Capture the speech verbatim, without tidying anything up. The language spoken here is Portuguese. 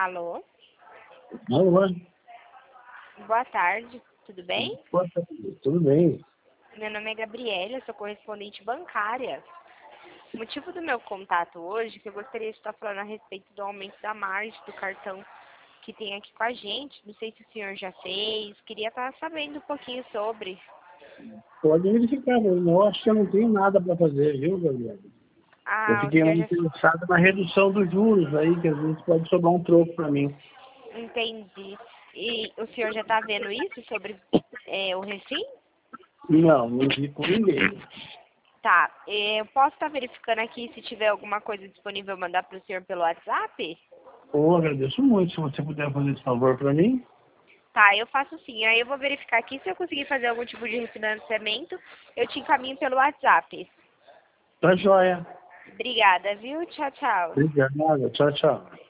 Alô? Alô? Boa tarde, tudo bem? Boa tarde, tudo bem? Meu nome é Gabriela, eu sou correspondente bancária. O motivo do meu contato hoje é que eu gostaria de estar falando a respeito do aumento da margem do cartão que tem aqui com a gente. Não sei se o senhor já fez, queria estar sabendo um pouquinho sobre. Pode verificar, mas eu acho que eu não tenho nada para fazer, viu, Gabriel? Eu Ah, o fiquei senhor mais já interessado na redução dos juros aí, que às vezes pode sobrar um troco para mim. entendi. E o senhor já está vendo isso sobre é, o refim? Não, não vi com ninguém. Tá, é, eu posso estar verificando aqui se tiver alguma coisa disponível mandar para o senhor pelo WhatsApp? Pô, agradeço muito se você puder fazer esse favor para mim. Tá, eu faço sim. Aí eu vou verificar aqui se eu conseguir fazer algum tipo de refinanciamento, eu te encaminho pelo WhatsApp. Tá joia. Obrigada, viu? Tchau, tchau. Obrigado. Tchau, tchau.